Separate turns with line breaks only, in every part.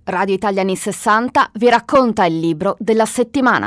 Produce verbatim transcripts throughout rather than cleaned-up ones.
Radio Italia anni sessanta vi racconta il libro della settimana.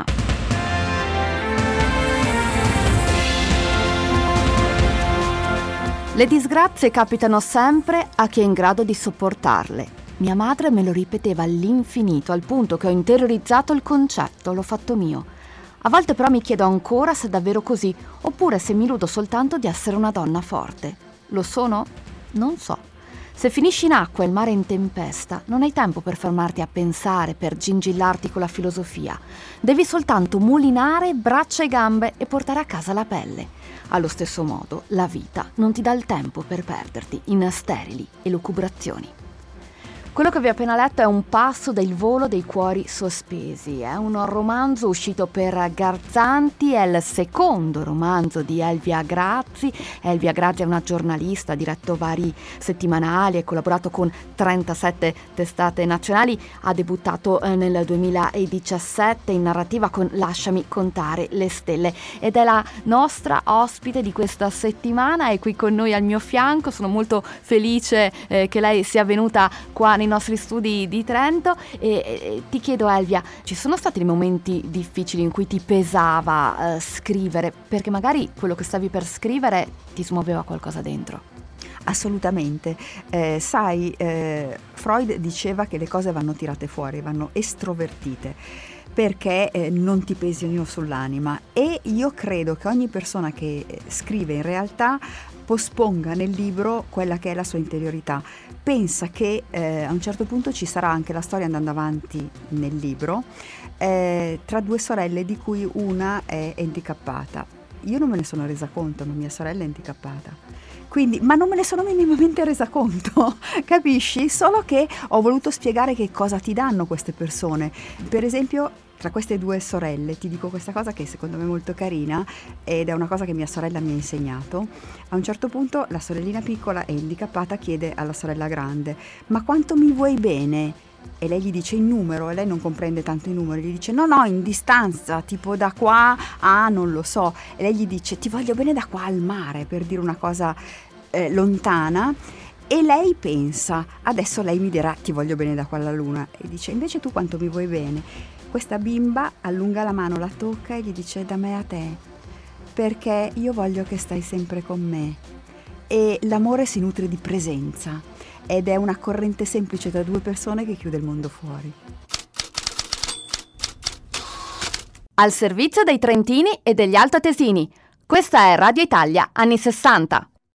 Le disgrazie capitano sempre a chi è in grado di sopportarle. Mia madre me lo ripeteva all'infinito, al punto che ho interiorizzato il concetto, l'ho fatto mio. A volte però mi chiedo ancora se è davvero così, oppure se mi illudo soltanto di essere una donna forte. Lo sono? Non so. Se finisci in acqua e il mare è in tempesta, non hai tempo per fermarti a pensare, per gingillarti con la filosofia. Devi soltanto mulinare braccia e gambe e portare a casa la pelle. Allo stesso modo, la vita non ti dà il tempo per perderti in sterili elucubrazioni. Quello che vi ho appena letto è Un passo del volo dei cuori sospesi. È un romanzo uscito per Garzanti, è il secondo romanzo di Elvia Grazzi. Elvia Grazzi è una giornalista, ha diretto vari settimanali, ha collaborato con trentasette testate nazionali, ha debuttato nel duemiladiciassette in narrativa con Lasciami contare le stelle ed è la nostra ospite di questa settimana, è qui con noi al mio fianco. Sono molto felice eh, che lei sia venuta qua nei nostri studi di Trento e, e ti chiedo, Elvia, ci sono stati dei momenti difficili in cui ti pesava eh, scrivere, perché magari quello che stavi per scrivere ti smuoveva qualcosa dentro?
Assolutamente, eh, sai, eh, Freud diceva che le cose vanno tirate fuori, vanno estrovertite, perché eh, non ti pesino sull'anima, e io credo che ogni persona che scrive in realtà posponga nel libro quella che è la sua interiorità. Pensa che eh, a un certo punto ci sarà anche la storia andando avanti nel libro eh, tra due sorelle di cui una è handicappata. Io non me ne sono resa conto, ma mia sorella è handicappata. Quindi, ma non me ne sono minimamente resa conto, capisci? Solo che ho voluto spiegare che cosa ti danno queste persone. Per esempio, tra queste due sorelle, ti dico questa cosa che secondo me è molto carina ed è una cosa che mia sorella mi ha insegnato. A un certo punto la sorellina piccola è handicappata, chiede alla sorella grande: ma quanto mi vuoi bene? E lei gli dice in numero, e lei non comprende tanto i numeri, gli dice no no in distanza, tipo da qua a non lo so, e lei gli dice ti voglio bene da qua al mare, per dire una cosa eh, lontana. E lei pensa, adesso lei mi dirà ti voglio bene da qua alla luna, e dice invece tu quanto mi vuoi bene? Questa bimba allunga la mano, la tocca e gli dice da me a te, perché io voglio che stai sempre con me. E l'amore si nutre di presenza ed è una corrente semplice tra due persone che chiude il mondo fuori.
Al servizio dei trentini e degli altoatesini. Questa è Radio Italia anni sessanta.